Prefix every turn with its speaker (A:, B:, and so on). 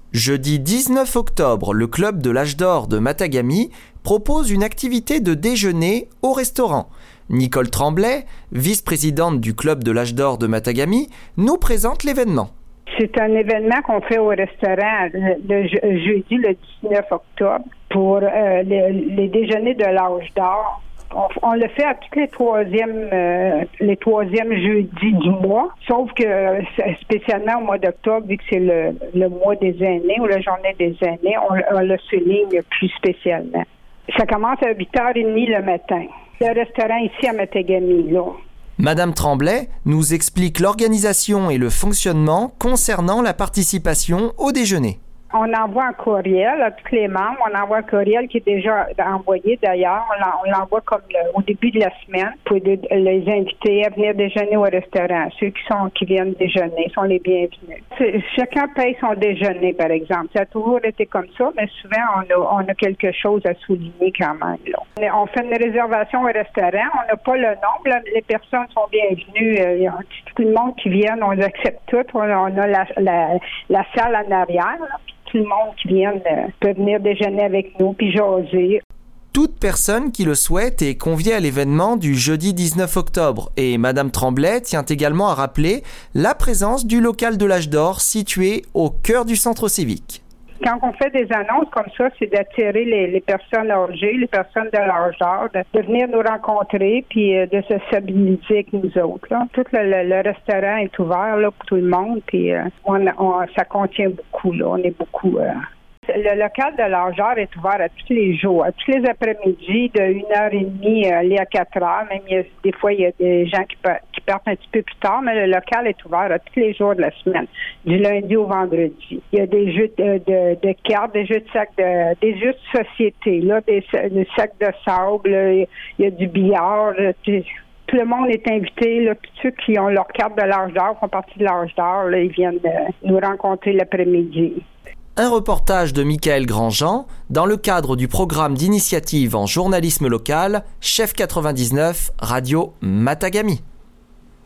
A: Jeudi 19 octobre, le club de l'Âge d'Or de Matagami propose une activité de déjeuner au restaurant. Nicole Tremblay, vice-présidente du club de l'Âge d'Or de Matagami, nous présente l'événement.
B: C'est un événement qu'on fait au restaurant le jeudi, le 19 octobre, pour les déjeuners de l'Âge d'Or. On le fait à tous les troisièmes jeudis du mois, sauf que spécialement au mois d'octobre, vu que c'est le mois des aînés ou la journée des aînés, on le souligne plus spécialement. Ça commence à 8h30 le matin. Le restaurant ici à Matagami, là.
A: Madame Tremblay nous explique l'organisation et le fonctionnement concernant la participation au déjeuner.
B: On envoie un courriel à tous les membres. On envoie un courriel qui est déjà envoyé d'ailleurs. On l'envoie comme au début de la semaine pour les inviter à venir déjeuner au restaurant. Ceux qui viennent déjeuner sont les bienvenus. Chacun paye son déjeuner, par exemple. Ça a toujours été comme ça, mais souvent on a quelque chose à souligner quand même. Là. On fait une réservation au restaurant. On n'a pas le nombre. Les personnes sont bienvenues. Tout le monde qui vient, on les accepte tout. On a la salle en arrière. Là. Tout le monde qui vient peut venir déjeuner avec nous puis jaser.
A: Toute personne qui le souhaite est conviée à l'événement du jeudi 19 octobre et Madame Tremblay tient également à rappeler la présence du local de l'Âge d'Or situé au cœur du centre civique.
B: Quand on fait des annonces comme ça, c'est d'attirer les personnes âgées, les personnes de l'âge d'or, de venir nous rencontrer puis de se stabiliser avec nous autres. Là. Tout le restaurant est ouvert là, pour tout le monde puis ça contient beaucoup. Là. On est beaucoup... Le local de l'Âge d'Or est ouvert à tous les jours, à tous les après-midi, de 1h30 à 4h. Même des fois, il y a des gens qui partent un petit peu plus tard, mais le local est ouvert à tous les jours de la semaine, du lundi au vendredi. Il y a des jeux de cartes, des jeux des jeux de société, là, des sacs de sable, là, il y a du billard. Là, tout le monde est invité. Là, tous ceux qui ont leur carte de l'Âge d'Or, font partie de l'Âge d'Or, là, ils viennent nous rencontrer l'après-midi.
A: Un reportage de Michael Grandjean dans le cadre du programme d'initiative en journalisme local Chef 99 Radio Matagami.